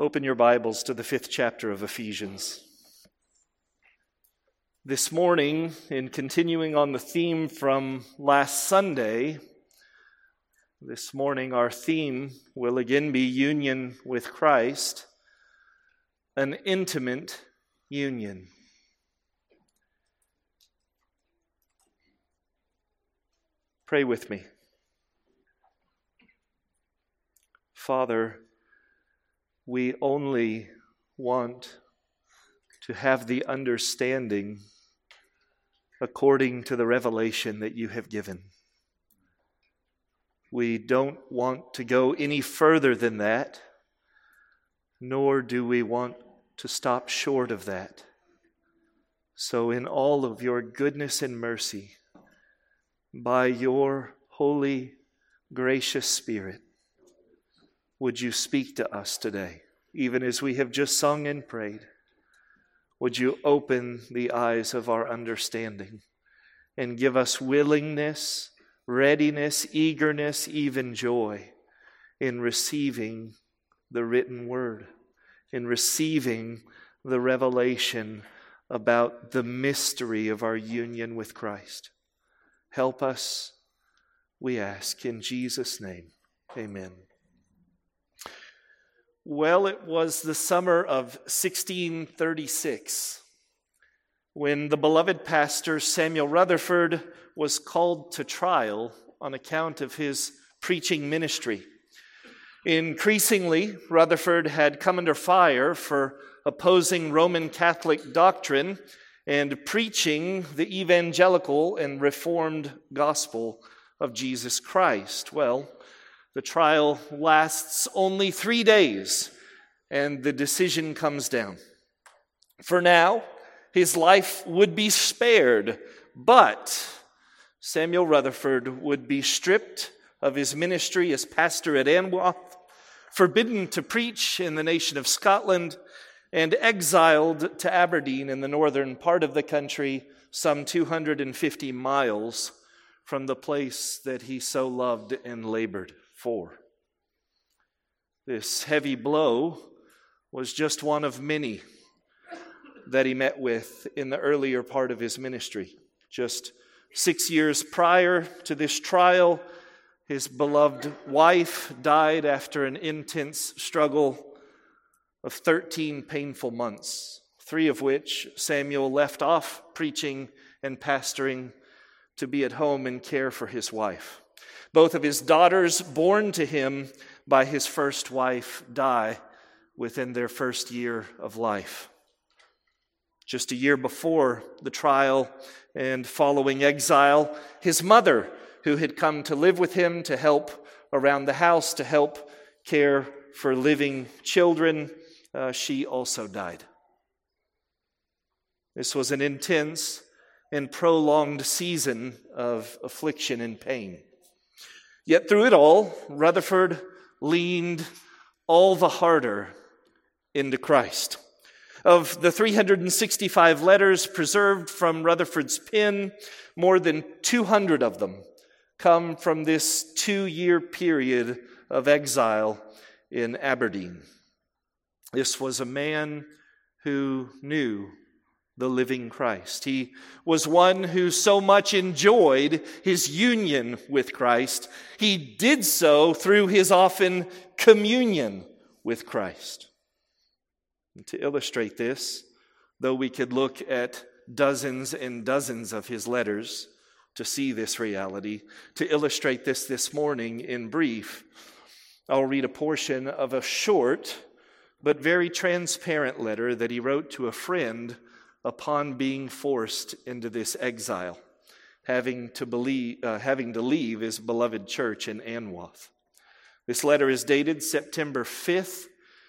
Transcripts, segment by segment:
Open your Bibles to the 5th chapter of Ephesians. This morning, in continuing on the theme from last Sunday, this morning our theme will again be union with Christ, an intimate union. Pray with me. Father, we only want to have the understanding according to the revelation that you have given. We don't want to go any further than that, nor do we want to stop short of that. So in all of your goodness and mercy, by your holy, gracious Spirit, would you speak to us today, even as we have just sung and prayed? Would you open the eyes of our understanding and give us willingness, readiness, eagerness, even joy in receiving the written word, in receiving the revelation about the mystery of our union with Christ. Help us, we ask, in Jesus' name. Amen. Well, it was the summer of 1636 when the beloved pastor Samuel Rutherford was called to trial on account of his preaching ministry. Increasingly, Rutherford had come under fire for opposing Roman Catholic doctrine and preaching the evangelical and reformed gospel of Jesus Christ. Well, the trial lasts only 3 days, and the decision comes down. For now, his life would be spared, but Samuel Rutherford would be stripped of his ministry as pastor at Anwath, forbidden to preach in the nation of Scotland, and exiled to Aberdeen in the northern part of the country, some 250 miles from the place that he so loved and labored for. This heavy blow was just one of many that he met with in the earlier part of his ministry. Just 6 years prior to this trial, his beloved wife died after an intense struggle of 13 painful months, 3 of which Samuel left off preaching and pastoring to be at home and care for his wife. Both of his daughters, born to him by his first wife, die within their first year of life. Just a year before the trial and following exile, his mother, who had come to live with him to help around the house, to help care for living children, she also died. This was an intense and prolonged season of affliction and pain. Yet through it all, Rutherford leaned all the harder into Christ. Of the 365 letters preserved from Rutherford's pen, more than 200 of them come from this 2-year period of exile in Aberdeen. This was a man who knew the living Christ. He was one who so much enjoyed his union with Christ. He did so through his often communion with Christ. And to illustrate this, though we could look at dozens and dozens of his letters to see this reality, to illustrate this morning in brief, I'll read a portion of a short but very transparent letter that he wrote to a friend upon being forced into this exile, having to leave his beloved church in Anwath. This letter is dated September 5th,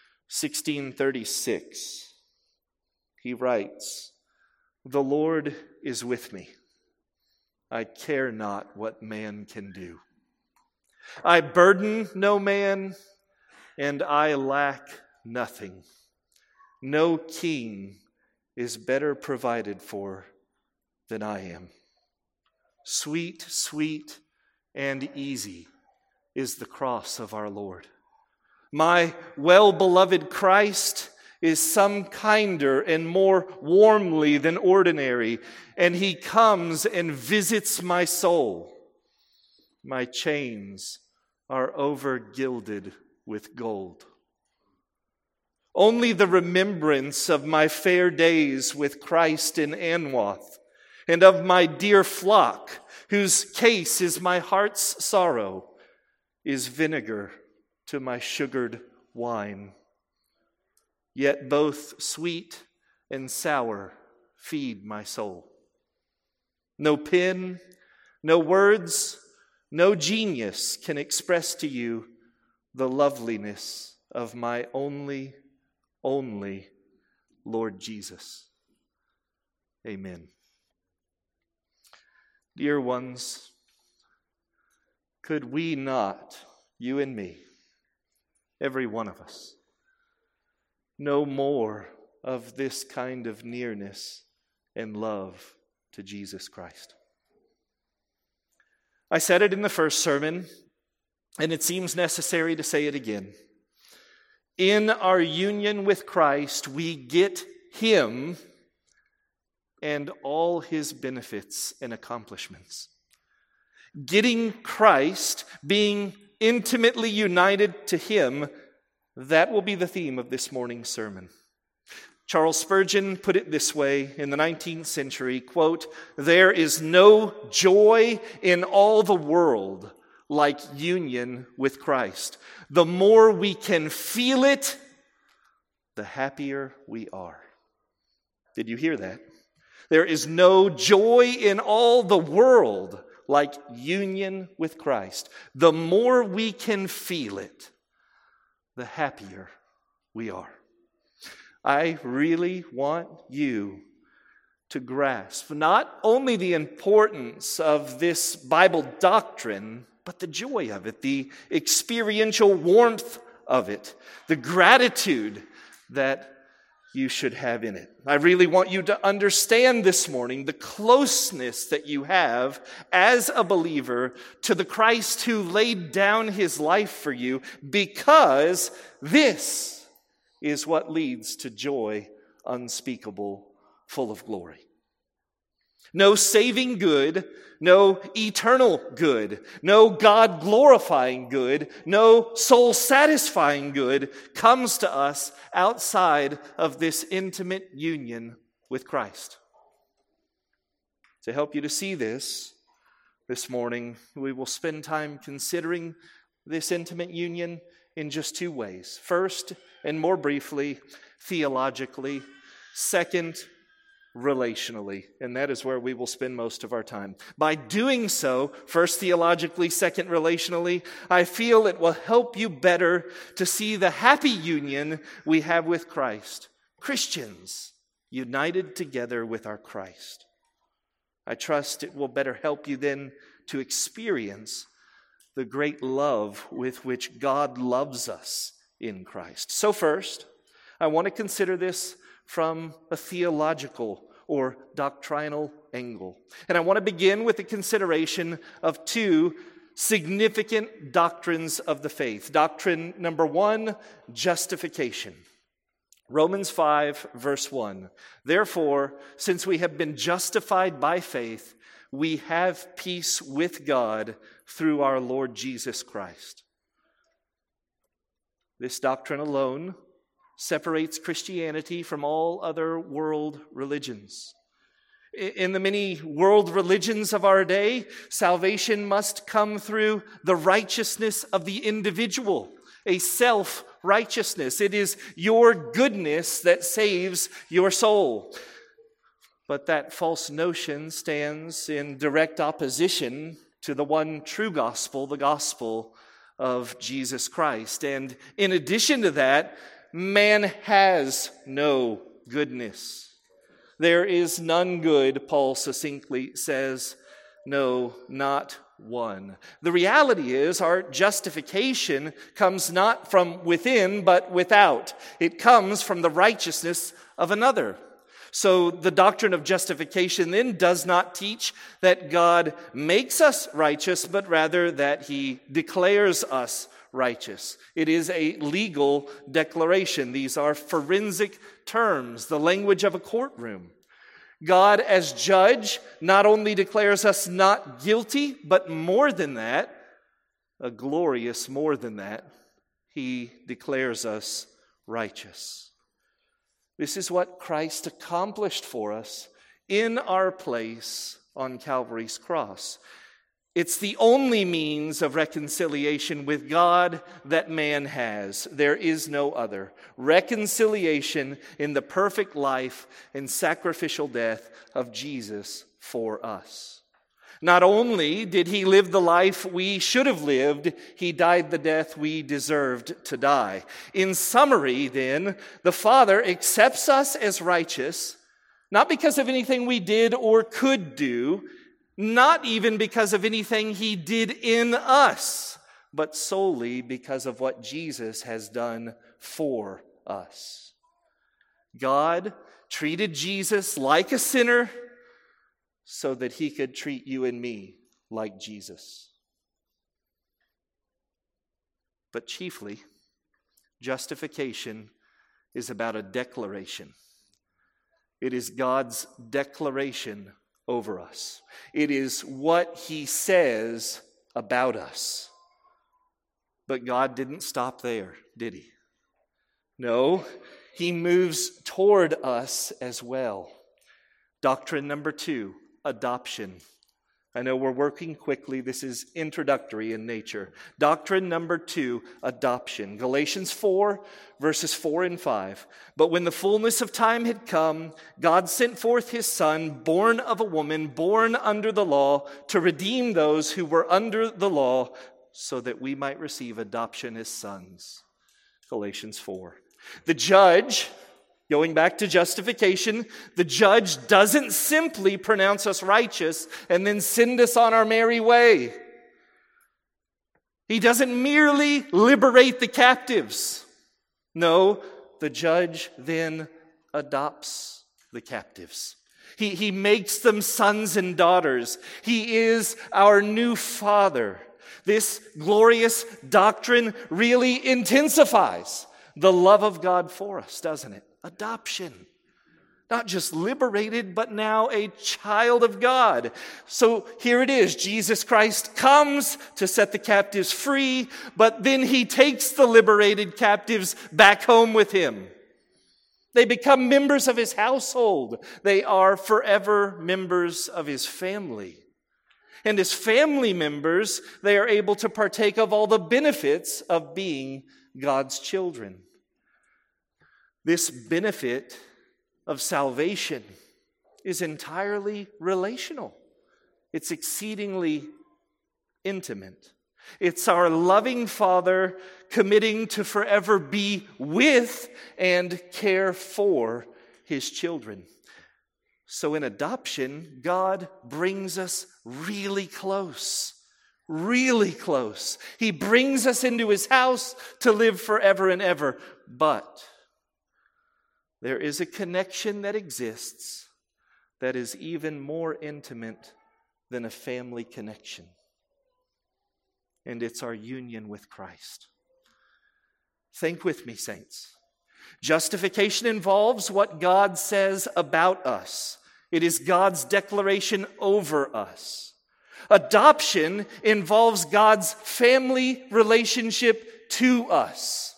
1636. He writes, "The Lord is with me. I care not what man can do. I burden no man, and I lack nothing. No king is better provided for than I am. Sweet, sweet, and easy is the cross of our Lord. My well-beloved Christ is some kinder and more warmly than ordinary, and he comes and visits my soul. My chains are over-gilded with gold. Only the remembrance of my fair days with Christ in Anwath, and of my dear flock, whose case is my heart's sorrow, is vinegar to my sugared wine. Yet both sweet and sour feed my soul. No pen, no words, no genius can express to you the loveliness of my only Lord Jesus. Amen. Dear ones, could we not, you and me, every one of us, know more of this kind of nearness and love to Jesus Christ? I said it in the first sermon, and it seems necessary to say it again. In our union with Christ, we get Him and all His benefits and accomplishments. Getting Christ, being intimately united to Him, that will be the theme of this morning's sermon. Charles Spurgeon put it this way in the 19th century, quote, "There is no joy in all the world like union with Christ. The more we can feel it, the happier we are." Did you hear that? There is no joy in all the world like union with Christ. The more we can feel it, the happier we are. I really want you to grasp not only the importance of this Bible doctrine, but the joy of it, the experiential warmth of it, the gratitude that you should have in it. I really want you to understand this morning the closeness that you have as a believer to the Christ who laid down His life for you, because this is what leads to joy unspeakable, full of glory. No saving good, no eternal good, no God-glorifying good, no soul-satisfying good comes to us outside of this intimate union with Christ. To help you to see this morning, we will spend time considering this intimate union in just two ways. First, and more briefly, theologically. Second, relationally, and that is where we will spend most of our time. By doing so, first theologically, second relationally, I feel it will help you better to see the happy union we have with Christ. Christians united together with our Christ. I trust it will better help you then to experience the great love with which God loves us in Christ. So first, I want to consider this from a theological or doctrinal angle. And I want to begin with the consideration of two significant doctrines of the faith. Doctrine number one, justification. Romans 5, verse 1. Therefore, since we have been justified by faith, we have peace with God through our Lord Jesus Christ. This doctrine alone separates Christianity from all other world religions. In the many world religions of our day, salvation must come through the righteousness of the individual, a self-righteousness. It is your goodness that saves your soul. But that false notion stands in direct opposition to the one true gospel, the gospel of Jesus Christ. And in addition to that, man has no goodness. There is none good, Paul succinctly says, no, not one. The reality is our justification comes not from within, but without. It comes from the righteousness of another. So the doctrine of justification then does not teach that God makes us righteous, but rather that He declares us righteous. It is a legal declaration. These are forensic terms, the language of a courtroom. God, as judge, not only declares us not guilty, but more than that, a glorious more than that, he declares us righteous. This is what Christ accomplished for us in our place on Calvary's cross. It's the only means of reconciliation with God that man has. There is no other. Reconciliation in the perfect life and sacrificial death of Jesus for us. Not only did he live the life we should have lived, he died the death we deserved to die. In summary, then, the Father accepts us as righteous, not because of anything we did or could do, not even because of anything he did in us, but solely because of what Jesus has done for us. God treated Jesus like a sinner so that he could treat you and me like Jesus. But chiefly, justification is about a declaration. It is God's declaration over us. It is what he says about us. But God didn't stop there, did he? No, he moves toward us as well. Doctrine number 2, adoption. I know we're working quickly. This is introductory in nature. Doctrine number 2, adoption. Galatians 4, verses 4 and 5. But when the fullness of time had come, God sent forth his Son, born of a woman, born under the law, to redeem those who were under the law, so that we might receive adoption as sons. Galatians 4. The judge, going back to justification, the judge doesn't simply pronounce us righteous and then send us on our merry way. He doesn't merely liberate the captives. No, the judge then adopts the captives. He makes them sons and daughters. He is our new Father. This glorious doctrine really intensifies the love of God for us, doesn't it? Adoption. Not just liberated, but now a child of God. So here it is. Jesus Christ comes to set the captives free, but then he takes the liberated captives back home with him. They become members of his household. They are forever members of his family. And as family members, they are able to partake of all the benefits of being God's children. This benefit of salvation is entirely relational. It's exceedingly intimate. It's our loving Father committing to forever be with and care for his children. So in adoption, God brings us really close. Really close. He brings us into his house to live forever and ever. But there is a connection that exists that is even more intimate than a family connection. And it's our union with Christ. Think with me, saints. Justification involves what God says about us. It is God's declaration over us. Adoption involves God's family relationship to us.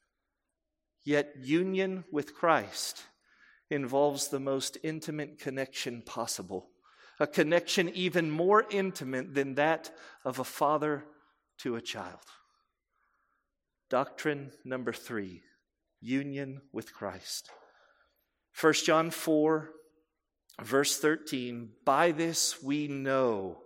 Yet union with Christ involves the most intimate connection possible. A connection even more intimate than that of a father to a child. Doctrine number 3, union with Christ. 1 John 4, verse 13, by this we know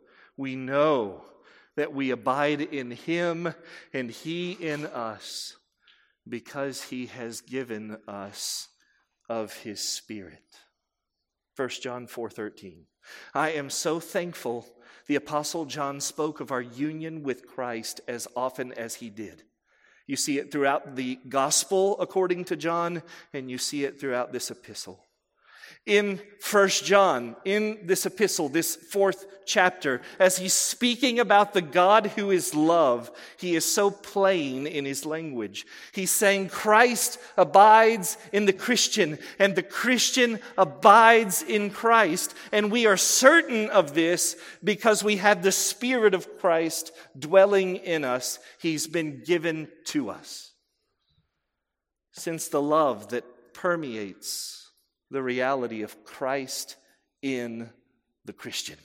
that we abide in him and he in us, because he has given us of his Spirit. 1 John 4:13. I am so thankful the Apostle John spoke of our union with Christ as often as he did. You see it throughout the gospel according to John, and you see it throughout this epistle. In 1 John, in this epistle, this 4th chapter, as he's speaking about the God who is love, he is so plain in his language. He's saying Christ abides in the Christian, and the Christian abides in Christ. And we are certain of this because we have the Spirit of Christ dwelling in us. He's been given to us. Since the love that permeates the reality of Christ in the Christian.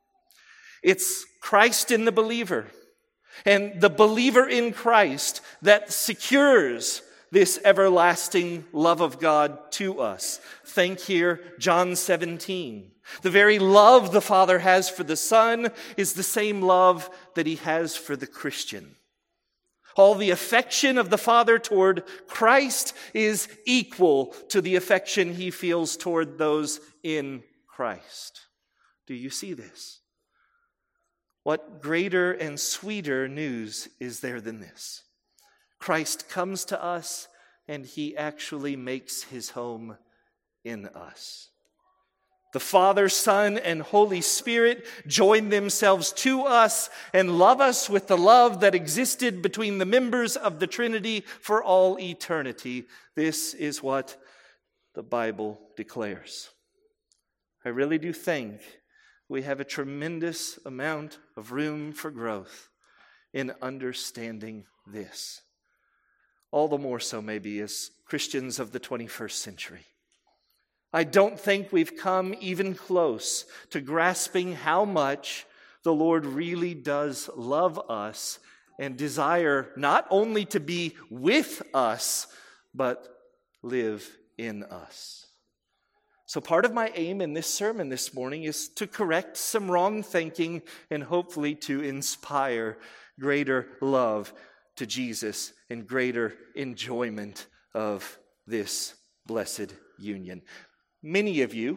It's Christ in the believer and the believer in Christ that secures this everlasting love of God to us. Think here, John 17. The very love the Father has for the Son is the same love that he has for the Christian. All the affection of the Father toward Christ is equal to the affection he feels toward those in Christ. Do you see this? What greater and sweeter news is there than this? Christ comes to us and he actually makes his home in us. The Father, Son, and Holy Spirit join themselves to us and love us with the love that existed between the members of the Trinity for all eternity. This is what the Bible declares. I really do think we have a tremendous amount of room for growth in understanding this. All the more so maybe as Christians of the 21st century. I don't think we've come even close to grasping how much the Lord really does love us and desire not only to be with us, but live in us. So part of my aim in this sermon this morning is to correct some wrong thinking and hopefully to inspire greater love to Jesus and greater enjoyment of this blessed union. Many of you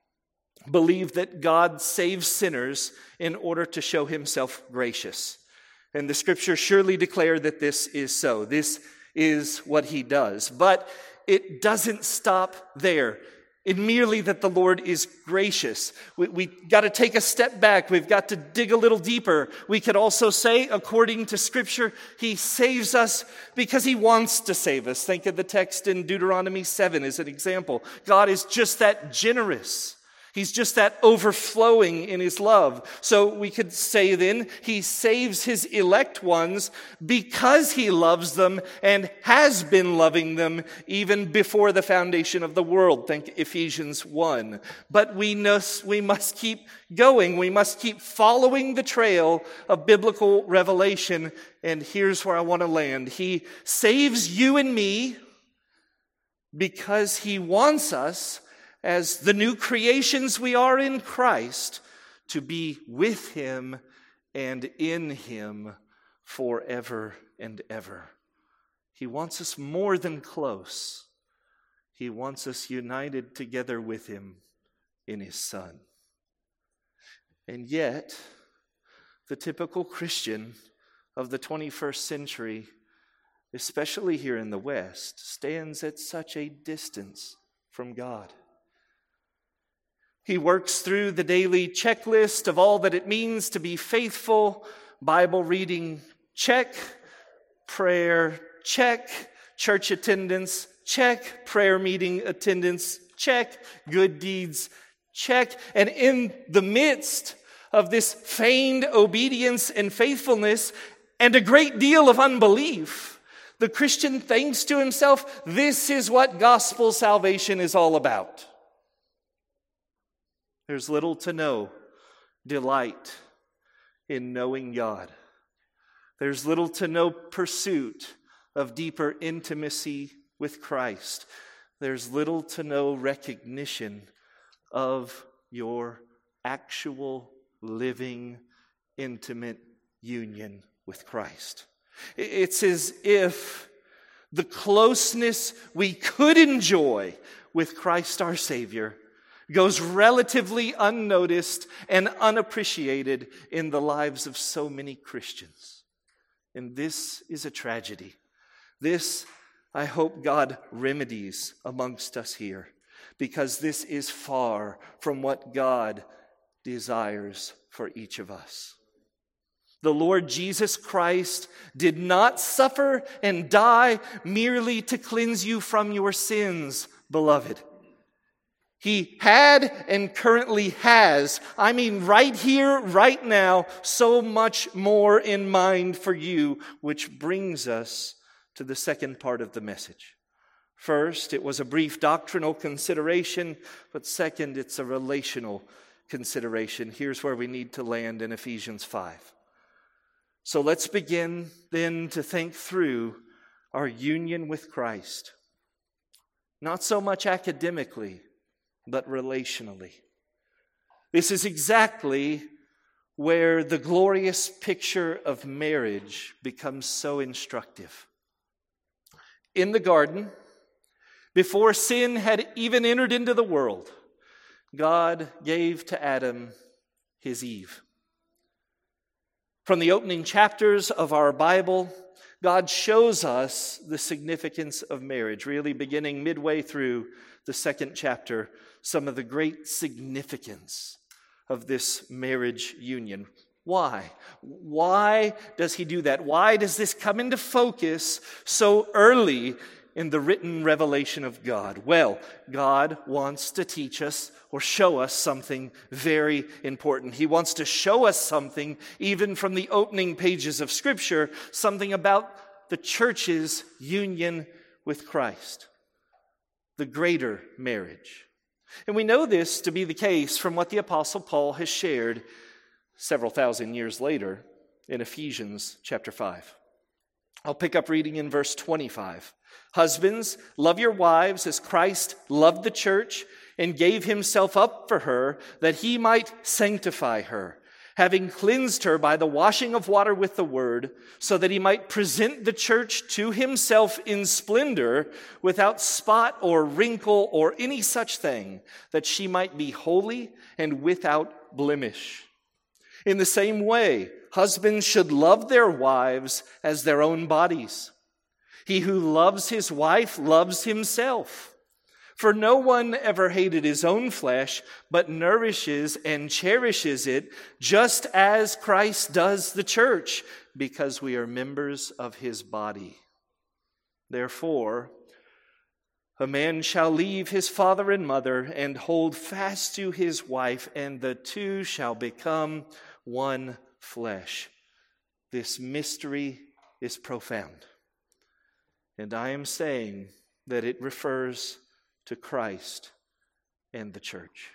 believe that God saves sinners in order to show himself gracious. And the scriptures surely declare that this is so. This is what he does. But it doesn't stop there. In merely that the Lord is gracious. We got to take a step back. We've got to dig a little deeper. We could also say, according to Scripture, he saves us because he wants to save us. Think of the text in Deuteronomy 7 as an example. God is just that generous. He's just that overflowing in his love. So we could say then, he saves his elect ones because he loves them and has been loving them even before the foundation of the world. Think Ephesians 1. But we must keep going. We must keep following the trail of biblical revelation. And here's where I want to land. He saves you and me because he wants us, as the new creations we are in Christ, to be with him and in him forever and ever. He wants us more than close. He wants us united together with him in his Son. And yet, the typical Christian of the 21st century, especially here in the West, stands at such a distance from God. He works through the daily checklist of all that it means to be faithful. Bible reading, check. Prayer, check. Church attendance, check. Prayer meeting attendance, check. Good deeds, check. And in the midst of this feigned obedience and faithfulness and a great deal of unbelief, the Christian thinks to himself, this is what gospel salvation is all about. There's little to no delight in knowing God. There's little to no pursuit of deeper intimacy with Christ. There's little to no recognition of your actual living, intimate union with Christ. It's as if the closeness we could enjoy with Christ our Savior goes relatively unnoticed and unappreciated in the lives of so many Christians. And this is a tragedy. This, I hope God remedies amongst us here. because this is far from what God desires for each of us. The Lord Jesus Christ did not suffer and die merely to cleanse you from your sins, beloved. He had and currently has, right here, right now, so much more in mind for you, which brings us to the second part of the message. First, it was a brief doctrinal consideration, but second, it's a relational consideration. Here's where we need to land in Ephesians 5. So let's begin then to think through our union with Christ. Not so much academically, but relationally. This is exactly where the glorious picture of marriage becomes so instructive. In the garden, before sin had even entered into the world, God gave to Adam his Eve. From the opening chapters of our Bible, God shows us the significance of marriage, really beginning midway through the second chapter, some of the great significance of this marriage union. Why? Why does he do that? Why does this come into focus so early in the written revelation of God? Well, God wants to teach us or show us something very important. He wants to show us something, even from the opening pages of Scripture, something about the church's union with Christ, the greater marriage. And we know this to be the case from what the Apostle Paul has shared several thousand years later in Ephesians chapter 5. I'll pick up reading in verse 25. Husbands, love your wives as Christ loved the church and gave himself up for her, that he might sanctify her, having cleansed her by the washing of water with the word, so that he might present the church to himself in splendor, without spot or wrinkle or any such thing, that she might be holy and without blemish. In the same way, husbands should love their wives as their own bodies. He who loves his wife loves himself. For no one ever hated his own flesh, but nourishes and cherishes it, just as Christ does the church, because we are members of his body. Therefore, a man shall leave his father and mother and hold fast to his wife, and the two shall become one flesh. This mystery is profound. And I am saying that it refers to Christ and the church.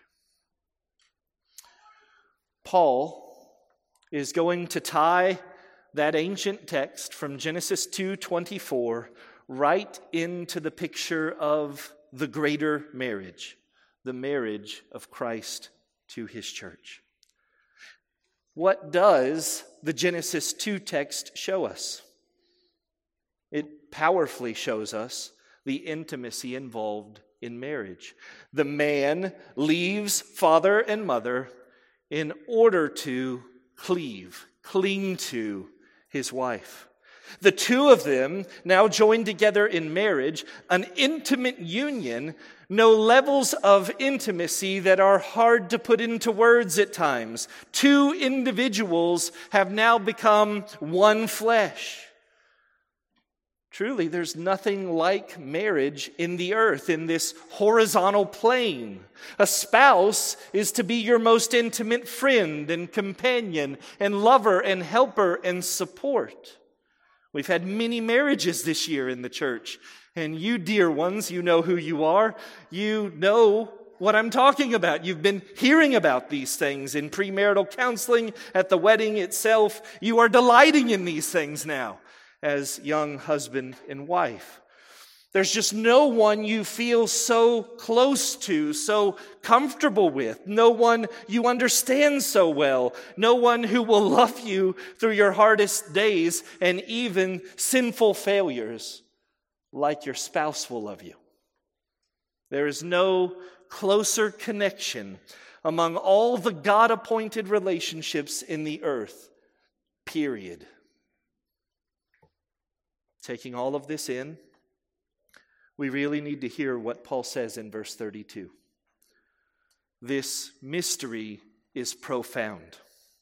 Paul is going to tie that ancient text from Genesis 2:24 right into the picture of the greater marriage, the marriage of Christ to his church. What does the Genesis 2 text show us? It powerfully shows us the intimacy involved in marriage. The man leaves father and mother in order to cling to his wife. The two of them, now joined together in marriage, an intimate union, know levels of intimacy that are hard to put into words at times. Two individuals have now become one flesh. Truly, there's nothing like marriage in the earth, in this horizontal plane. A spouse is to be your most intimate friend and companion and lover and helper and support. We've had many marriages this year in the church. And you, dear ones, you know who you are. You know what I'm talking about. You've been hearing about these things in premarital counseling, at the wedding itself. You are delighting in these things now as young husband and wife. There's just no one you feel so close to, so comfortable with, no one you understand so well, no one who will love you through your hardest days and even sinful failures like your spouse will love you. There is no closer connection among all the God-appointed relationships in the earth, period. Taking all of this in, we really need to hear what Paul says in verse 32. This mystery is profound.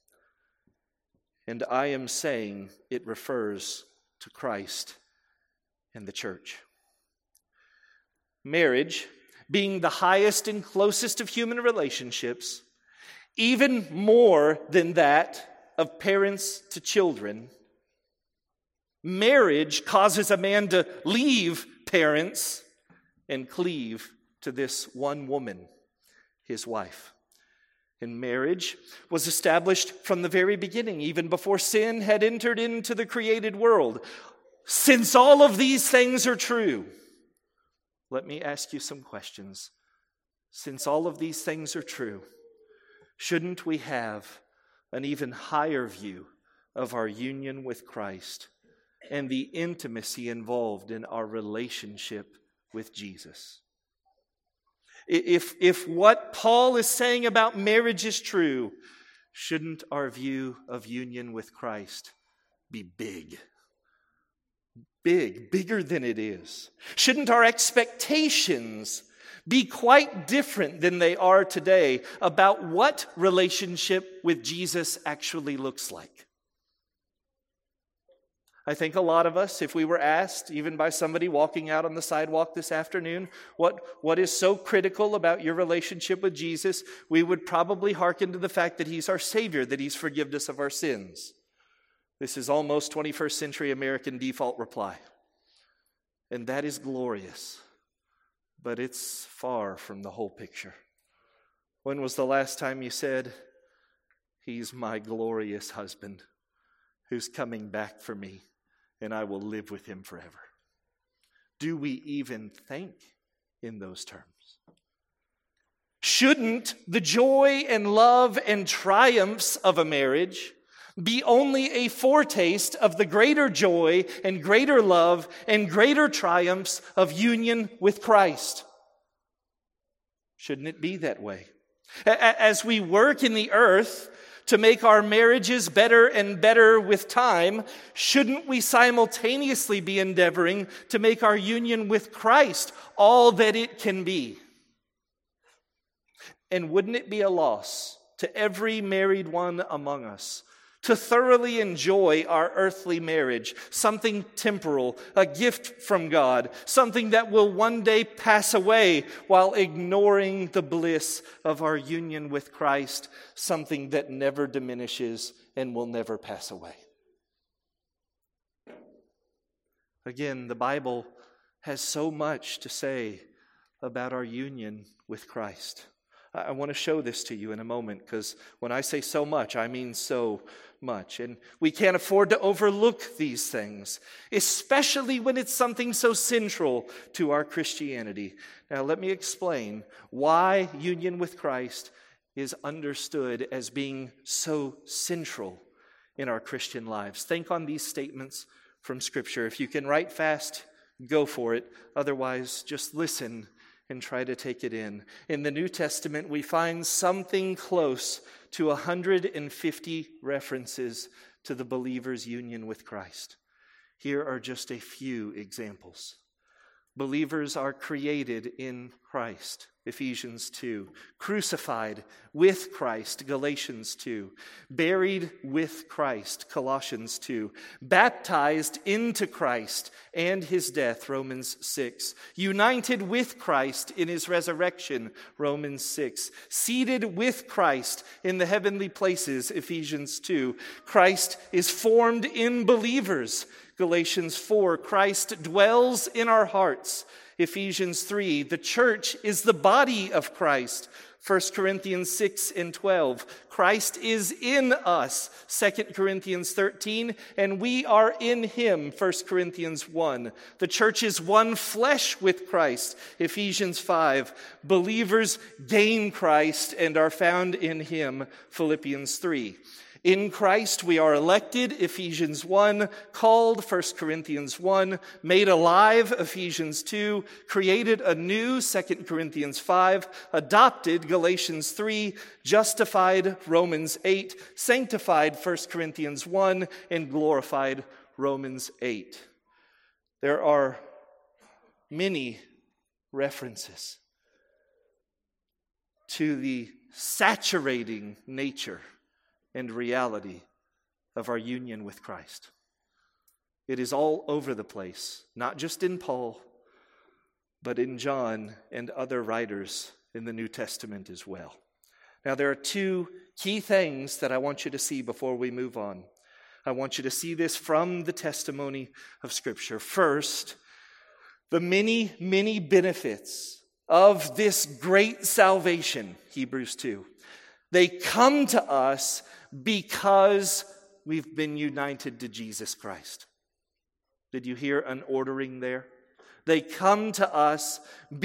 And I am saying it refers to Christ and the church. Marriage, being the highest and closest of human relationships, even more than that of parents to children, marriage causes a man to leave parents and cleave to this one woman, his wife. And marriage was established from the very beginning, even before sin had entered into the created world. Since all of these things are true, let me ask you some questions. Since all of these things are true, shouldn't we have an even higher view of our union with Christ and the intimacy involved in our relationship with Jesus? If what Paul is saying about marriage is true, shouldn't our view of union with Christ be big? Bigger than it is. Shouldn't our expectations be quite different than they are today about what relationship with Jesus actually looks like? I think a lot of us, if we were asked, even by somebody walking out on the sidewalk this afternoon, what is so critical about your relationship with Jesus, we would probably hearken to the fact that He's our Savior, that He's forgiven us of our sins. This is almost 21st century American default reply. And that is glorious, but it's far from the whole picture. When was the last time you said, He's my glorious husband who's coming back for me, and I will live with Him forever? Do we even think in those terms? Shouldn't the joy and love and triumphs of a marriage be only a foretaste of the greater joy and greater love and greater triumphs of union with Christ? Shouldn't it be that way? As we work in the earth to make our marriages better and better with time, shouldn't we simultaneously be endeavoring to make our union with Christ all that it can be? And wouldn't it be a loss to every married one among us to thoroughly enjoy our earthly marriage, something temporal, a gift from God, something that will one day pass away, while ignoring the bliss of our union with Christ, something that never diminishes and will never pass away? Again, the Bible has so much to say about our union with Christ. I want to show this to you in a moment, because when I say so much, I mean so much. And we can't afford to overlook these things, especially when it's something so central to our Christianity. Now, let me explain why union with Christ is understood as being so central in our Christian lives. Think on these statements from Scripture. If you can write fast, go for it. Otherwise, just listen and try to take it in. In the New Testament, we find something close to 150 references to the believer's union with Christ. Here are just a few examples. Believers are created in Christ, Ephesians 2. Crucified with Christ, Galatians 2. Buried with Christ, Colossians 2. Baptized into Christ and His death, Romans 6. United with Christ in His resurrection, Romans 6. Seated with Christ in the heavenly places, Ephesians 2. Christ is formed in believers, Galatians 4. Christ dwells in our hearts, Ephesians 3. The church is the body of Christ, 1 Corinthians 6 and 12. Christ is in us, 2 Corinthians 13, and we are in Him, 1 Corinthians 1. The church is one flesh with Christ, Ephesians 5. Believers gain Christ and are found in Him, Philippians 3. In Christ we are elected, Ephesians 1, called, 1 Corinthians 1, made alive, Ephesians 2, created anew, 2 Corinthians 5, adopted, Galatians 3, justified, Romans 8, sanctified, 1 Corinthians 1, and glorified, Romans 8. There are many references to the saturating nature and reality of our union with Christ. It is all over the place, not just in Paul, but in John and other writers in the New Testament as well. Now, there are two key things that I want you to see before we move on. I want you to see this from the testimony of Scripture. First, the many, many benefits of this great salvation, Hebrews 2. They come to us because we've been united to Jesus Christ. Did you hear an ordering there? They come to us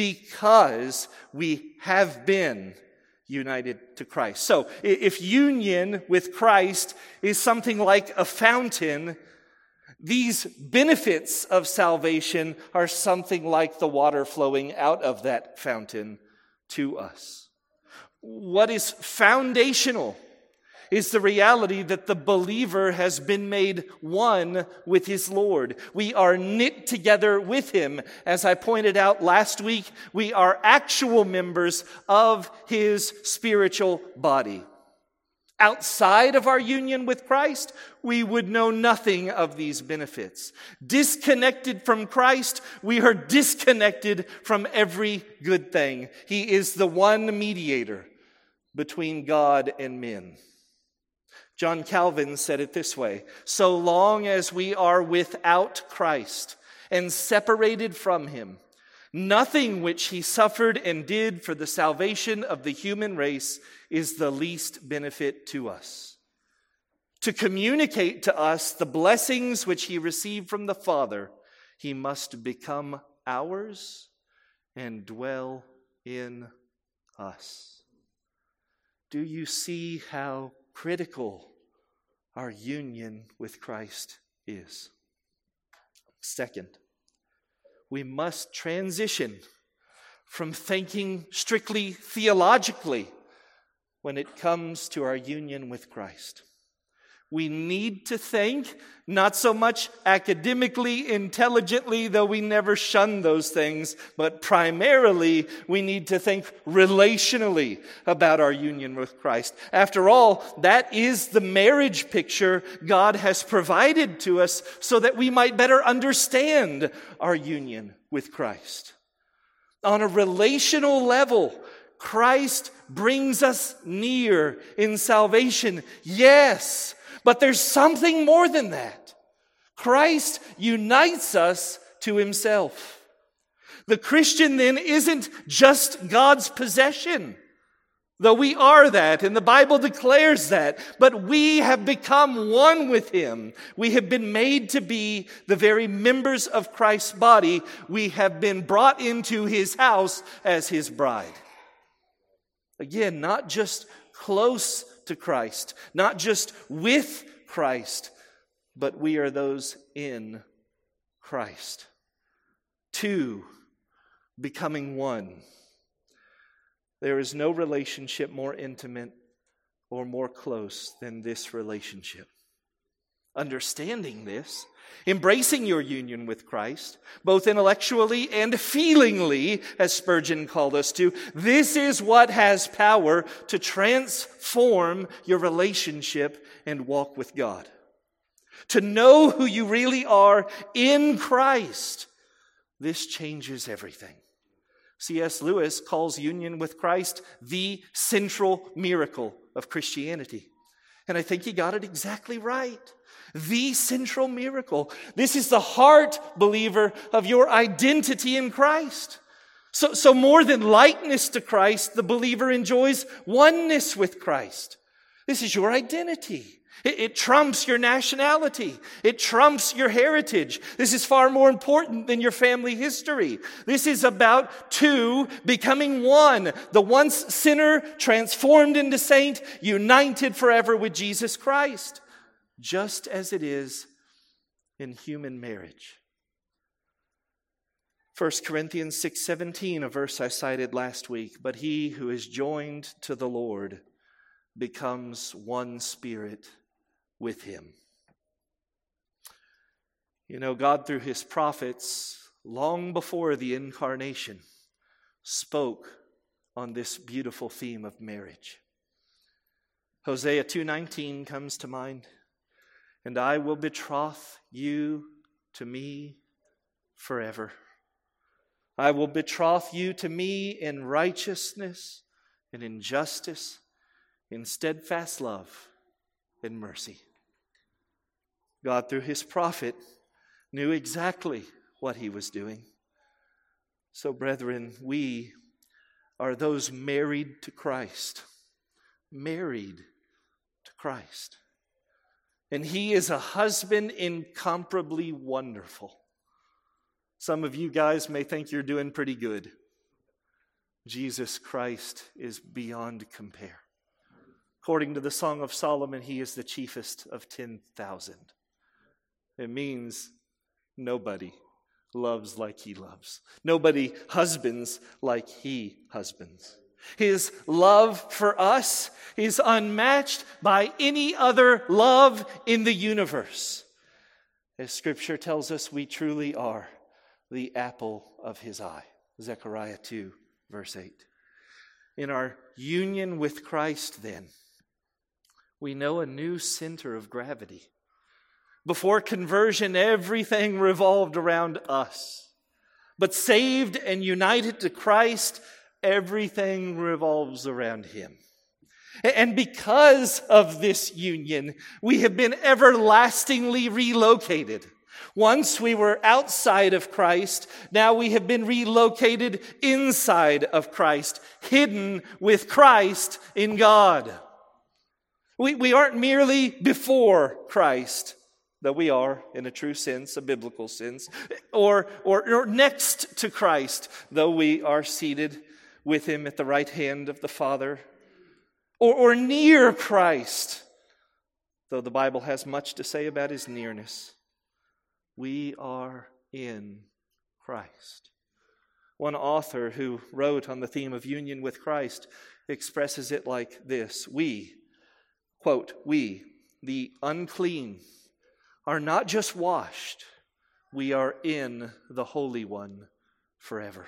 because we have been united to Christ. So, if union with Christ is something like a fountain, these benefits of salvation are something like the water flowing out of that fountain to us. What is foundational is the reality that the believer has been made one with his Lord. We are knit together with him. As I pointed out last week, we are actual members of his spiritual body. Outside of our union with Christ, we would know nothing of these benefits. Disconnected from Christ, we are disconnected from every good thing. He is the one mediator between God and men. John Calvin said it this way: so long as we are without Christ and separated from him, nothing which he suffered and did for the salvation of the human race is the least benefit to us. To communicate to us the blessings which he received from the Father, he must become ours and dwell in us. Do you see how critical our union with Christ is? Second, we must transition from thinking strictly theologically when it comes to our union with Christ. We need to think not so much academically, intelligently, though we never shun those things, but primarily we need to think relationally about our union with Christ. After all, that is the marriage picture God has provided to us so that we might better understand our union with Christ. On a relational level, Christ brings us near in salvation, yes, but there's something more than that. Christ unites us to himself. The Christian then isn't just God's possession, though we are that, and the Bible declares that, but we have become one with him. We have been made to be the very members of Christ's body. We have been brought into his house as his bride. Again, not just close to Christ, not just with Christ, but we are those in Christ. 2, becoming one. There is no relationship more intimate or more close than this relationship. Understanding this, embracing your union with Christ, both intellectually and feelingly, as Spurgeon called us to, this is what has power to transform your relationship and walk with God. To know who you really are in Christ, this changes everything. C.S. Lewis calls union with Christ the central miracle of Christianity. And I think he got it exactly right. The central miracle. This is the heart, believer, of your identity in Christ. So more than likeness to Christ, the believer enjoys oneness with Christ. This is your identity. It trumps your nationality. It trumps your heritage. This is far more important than your family history. This is about 2 becoming one. The once sinner transformed into saint, united forever with Jesus Christ. Just as it is in human marriage. 1 Corinthians 6:17, a verse I cited last week. But he who is joined to the Lord becomes one spirit with him. You know, God through his prophets long before the incarnation, spoke on this beautiful theme of marriage. Hosea 2:19 comes to mind. And I will betroth you to me forever. I will betroth you to me in righteousness and in justice, in steadfast love and mercy. God, through his prophet, knew exactly what he was doing. So, brethren, we are those married to Christ. Married to Christ. And he is a husband incomparably wonderful. Some of you guys may think you're doing pretty good. Jesus Christ is beyond compare. According to the Song of Solomon, he is the chiefest of 10,000. It means nobody loves like he loves. Nobody husbands like he husbands. His love for us is unmatched by any other love in the universe. As Scripture tells us, we truly are the apple of his eye. Zechariah 2, verse 8. In our union with Christ, then, we know a new center of gravity. Before conversion, everything revolved around us. But saved and united to Christ, everything revolves around him. And because of this union, we have been everlastingly relocated. Once we were outside of Christ, now we have been relocated inside of Christ, hidden with Christ in God. We aren't merely before Christ, though we are, in a true sense, a biblical sense, or next to Christ, though we are seated with him at the right hand of the Father, or near Christ, though the Bible has much to say about his nearness. We are in Christ. One author who wrote on the theme of union with Christ expresses it like this: we, quote, we, the unclean, are not just washed, we are in the Holy One forever.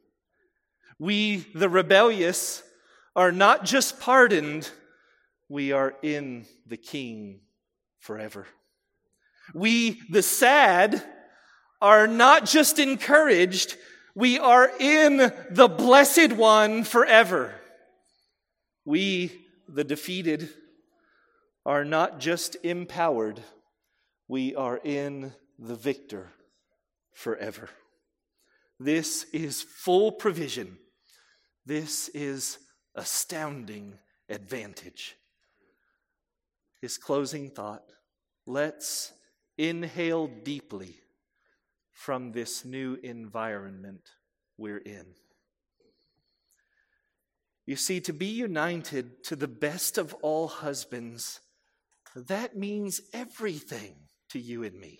We, the rebellious, are not just pardoned, we are in the King forever. We, the sad, are not just encouraged, we are in the Blessed One forever. We, the defeated, are not just empowered, we are in the Victor forever. This is full provision. This is astounding advantage. His closing thought: let's inhale deeply from this new environment we're in. You see, to be united to the best of all husbands, that means everything to you and me.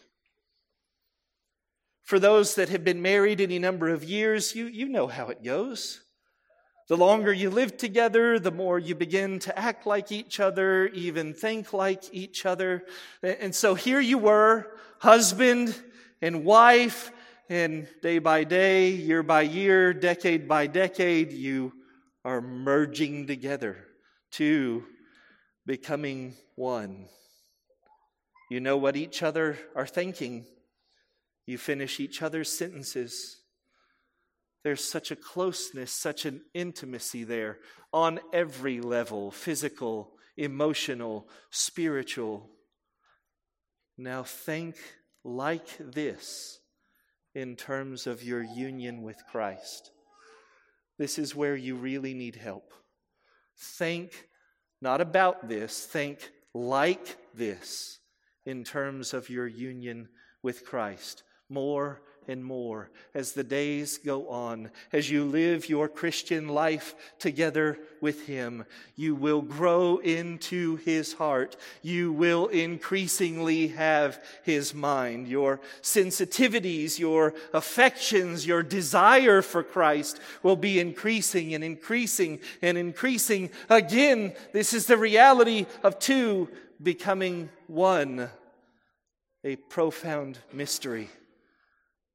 For those that have been married any number of years, you know how it goes. The longer you live together, the more you begin to act like each other, even think like each other. And so here you were, husband and wife, and day by day, year by year, decade by decade, you are merging together to becoming one. You know what each other are thinking. You finish each other's sentences. There's such a closeness, such an intimacy there on every level: physical, emotional, spiritual. Now think like this in terms of your union with Christ. This is where you really need help. Think not about this, think like this in terms of your union with Christ. More and more as the days go on, as you live your Christian life together with him, you will grow into his heart. You will increasingly have his mind. Your sensitivities, your affections, your desire for Christ will be increasing and increasing and increasing. Again, this is the reality of two becoming one, a profound mystery.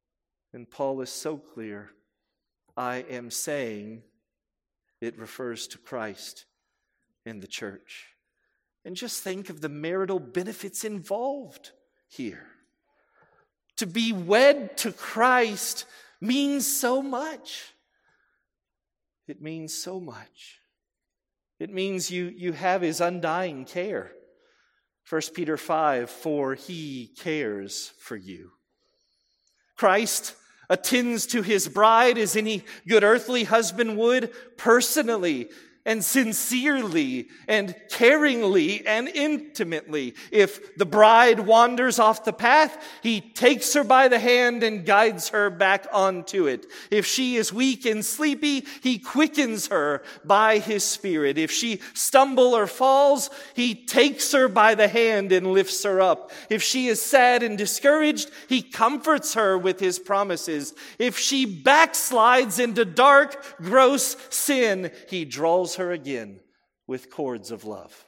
And Paul is so clear. I am saying it refers to Christ and the church. And just think of the marital benefits involved here. To be wed to Christ means so much. It means so much. It means you have his undying care. 1 Peter 5, for he cares for you. Christ attends to his bride as any good earthly husband would, personally and sincerely and caringly and intimately. If the bride wanders off the path, he takes her by the hand and guides her back onto it. If she is weak and sleepy, he quickens her by his Spirit. If she stumble or falls, he takes her by the hand and lifts her up. If she is sad and discouraged, he comforts her with his promises. If she backslides into dark, gross sin, he draws her again with cords of love.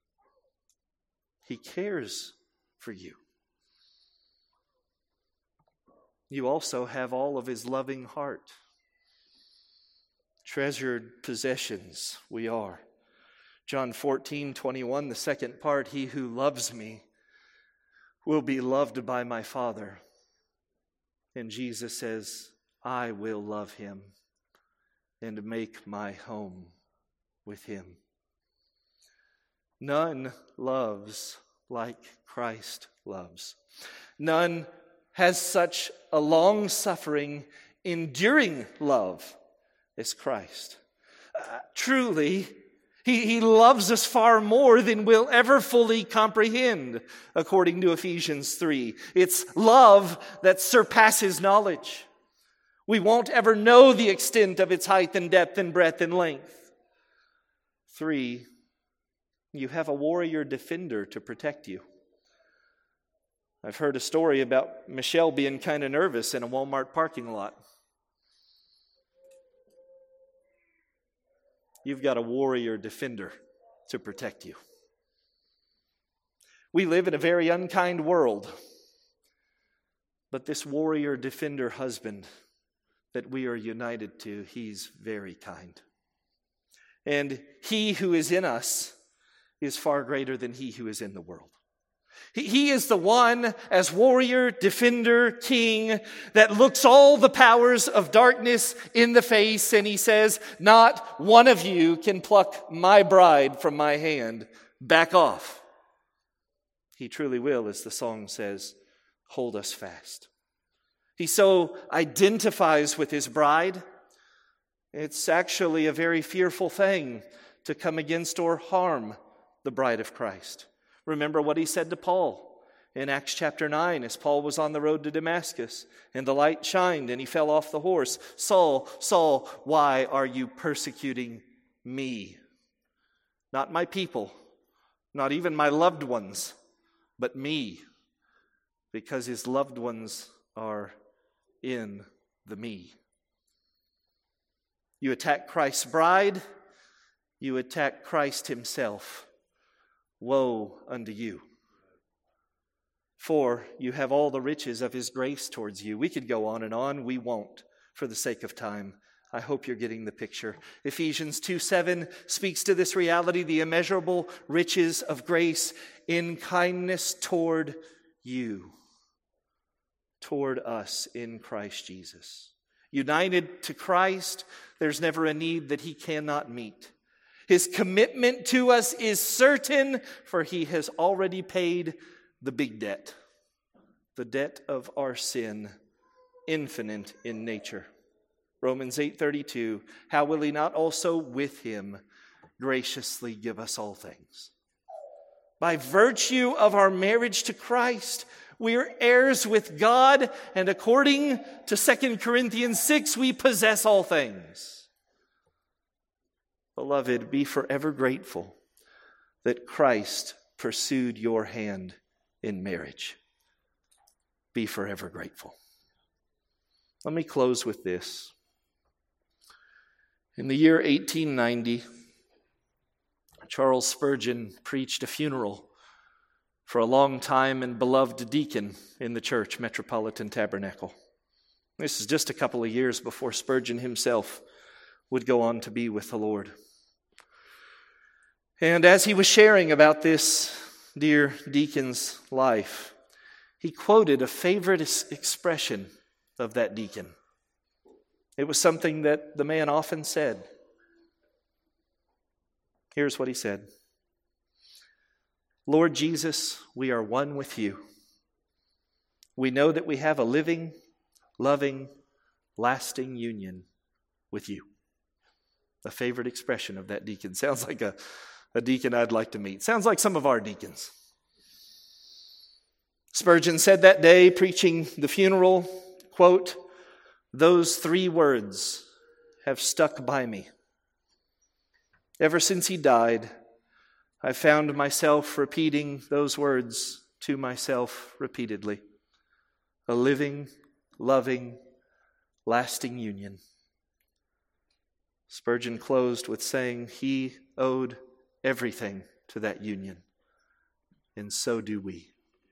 He cares for you. You also have all of his loving heart. Treasured possessions we are. John 14:21, the second part, he who loves me will be loved by my Father. And Jesus says, I will love him and make my home with him. None loves like Christ loves. None has such a long-suffering, enduring love as Christ. Truly, he loves us far more than we'll ever fully comprehend, according to Ephesians 3. It's love that surpasses knowledge. We won't ever know the extent of its height and depth and breadth and length. 3, you have a warrior defender to protect you. I've heard a story about Michelle being kind of nervous in a Walmart parking lot. You've got a warrior defender to protect you. We live in a very unkind world, but this warrior defender husband that we are united to, he's very kind. And he who is in us is far greater than he who is in the world. He is the one, as warrior, defender, king, that looks all the powers of darkness in the face, and he says, not one of you can pluck my bride from my hand. Back off. He truly will, as the song says, hold us fast. He so identifies with his bride. It's actually a very fearful thing to come against or harm the bride of Christ. Remember what he said to Paul in Acts chapter 9 as Paul was on the road to Damascus and the light shined and he fell off the horse. Saul, Saul, why are you persecuting me? Not my people, not even my loved ones, but me, because his loved ones are in the me. You attack Christ's bride, you attack Christ himself. Woe unto you. For you have all the riches of his grace towards you. We could go on and on. We won't for the sake of time. I hope you're getting the picture. Ephesians 2:7 speaks to this reality, the immeasurable riches of grace in kindness toward you, toward us in Christ Jesus. United to Christ, there's never a need that he cannot meet. His commitment to us is certain, for he has already paid the big debt, the debt of our sin, infinite in nature. Romans 8:32, how will he not also with him graciously give us all things? By virtue of our marriage to Christ, we are heirs with God, and according to 2 Corinthians 6, we possess all things. Beloved, be forever grateful that Christ pursued your hand in marriage. Be forever grateful. Let me close with this. In the year 1890, Charles Spurgeon preached a funeral for a long time and beloved deacon in the church, Metropolitan Tabernacle. This is just a couple of years before Spurgeon himself would go on to be with the Lord. And as he was sharing about this dear deacon's life, he quoted a favorite expression of that deacon. It was something that the man often said. Here's what he said. Lord Jesus, we are one with you. We know that we have a living, loving, lasting union with you. A favorite expression of that deacon. Sounds like a deacon I'd like to meet. Sounds like some of our deacons. Spurgeon said that day, preaching the funeral, quote, "Those 3 words have stuck by me. Ever since he died, I found myself repeating those words to myself repeatedly. A living, loving, lasting union." Spurgeon closed with saying he owed everything to that union, and so do we.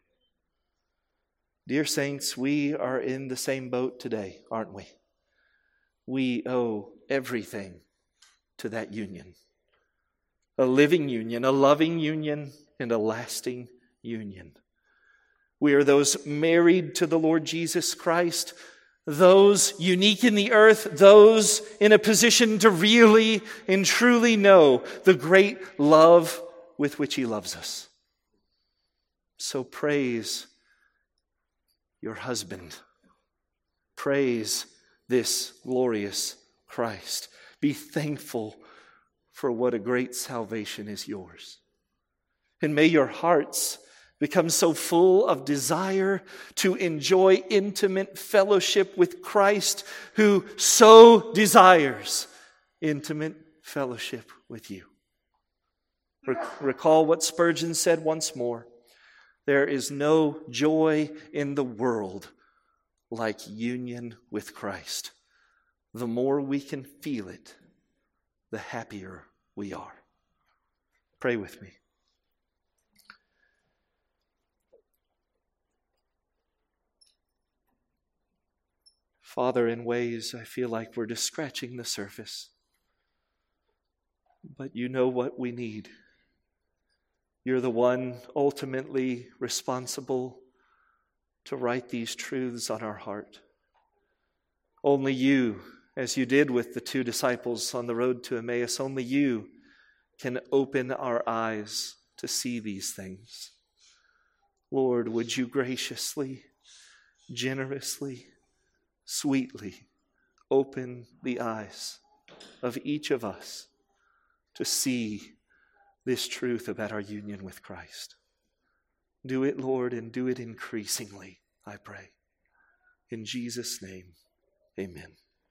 Dear saints, we are in the same boat today, aren't we? We owe everything to that union. A living union, a loving union, and a lasting union. We are those married to the Lord Jesus Christ, those unique in the earth, those in a position to really and truly know the great love with which He loves us. So praise your husband. Praise this glorious Christ. Be thankful for what a great salvation is yours. And may your hearts become so full of desire to enjoy intimate fellowship with Christ, who so desires intimate fellowship with you. Recall what Spurgeon said once more. There is no joy in the world like union with Christ. The more we can feel it, the happier we are. Pray with me. Father, in ways I feel like we're just scratching the surface. But you know what we need. You're the one ultimately responsible to write these truths on our heart. Only you, as you did with the 2 disciples on the road to Emmaus, only you can open our eyes to see these things. Lord, would you graciously, generously, sweetly open the eyes of each of us to see this truth about our union with Christ. Do it, Lord, and do it increasingly, I pray. In Jesus' name, amen.